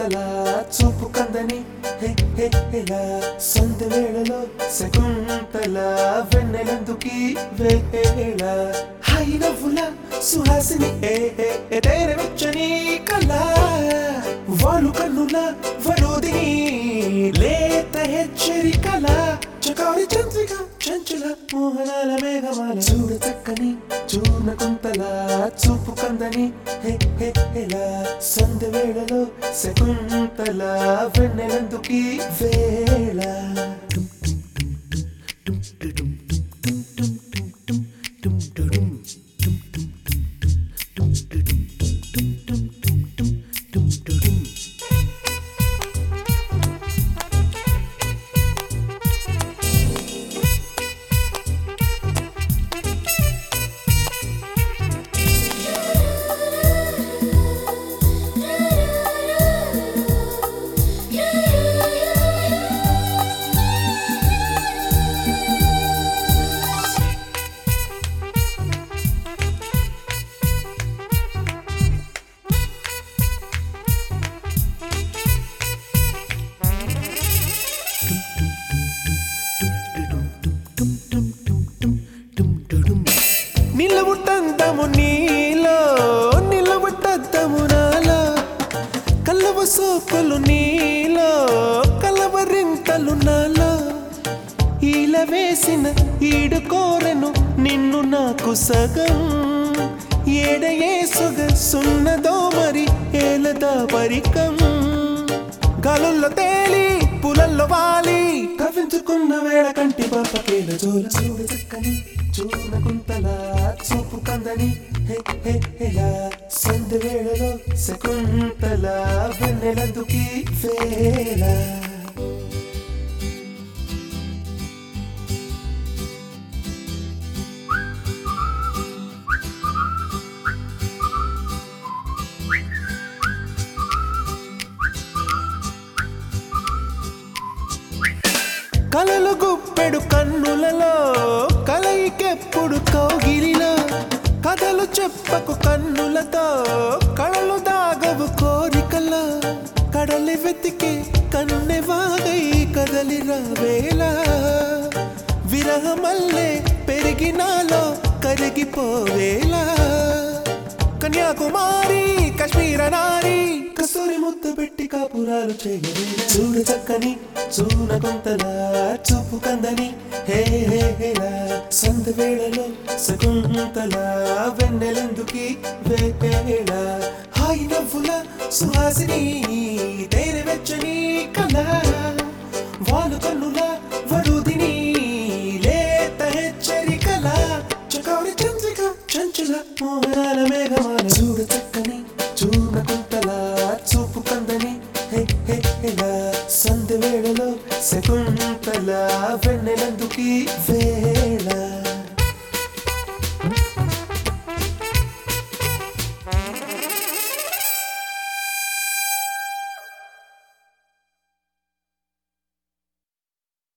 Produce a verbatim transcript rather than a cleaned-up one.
కొంతలా చూపు కందని హే హే హేలా సంధ్య వేళలో శకుంతల వెన్నెలందుకి వేళ హై నవ్వుల సుహాసిని ఏ ఏ ఏ తేరే వెచ్చని కళ వాలు కన్నుల వరోదిని లేత హెచ్చరికల చకారి చంద్రిక చంచల మోహనాల మేఘమాల చూడ చక్కని చూర్ణ కొంతల చూపు కందని హే హే హేలా సంధ్య వేళలో శకుంతల వెన్నెలందుకి వేళ నిలవుటంతము నీలో నిలవటద్దము నాలో కలవ సోకులు నీలో కలవరింతలు నాలో ఈల వేసిన ఈడు కోరెను నిన్ను నాకు సగం ఏడయే సొగసున్నదో మరి ఏలదా పరికం గాలుల్లో తేలి పులల్లో వాలి కవించుకున్న వేళ కంటి పాపకేల జోల చూడ చక్కని చూన కుంతల చూపు కందని హే హే హేలా సంధ్య వేళలో శకుంతల వెన్నెలందుకి వేళ కలలు గుప్పెడు కన్నులలో కలయికెప్పుడు కౌగిలిలో కథలు చెప్పకు కన్నులతో కళలు దాగవు కోరికలో కడలి వెతికి కన్నె వాగై కదలి రావేలా విరహమల్లే పెరిగినాలో కరిగిపోవేలా కన్యాకుమారి కాశ్మీర నారి కస్తూరి ముద్ద పెట్టి కాపురాలు చేయవేళ చూడ చక్కని చూన కొంతల చూపు కందని హే హే హేలా సంధ్య వేళలో శకుంతల వెన్నెలందుకి వేళ హాయి నవ్వుల సుహాసిని తేనె వెచ్చని కళ వాలు కన్నుల వరుదిని లేత హెచ్చరికల చకారి చంద్రిక చంచల మోహనాల మేఘమా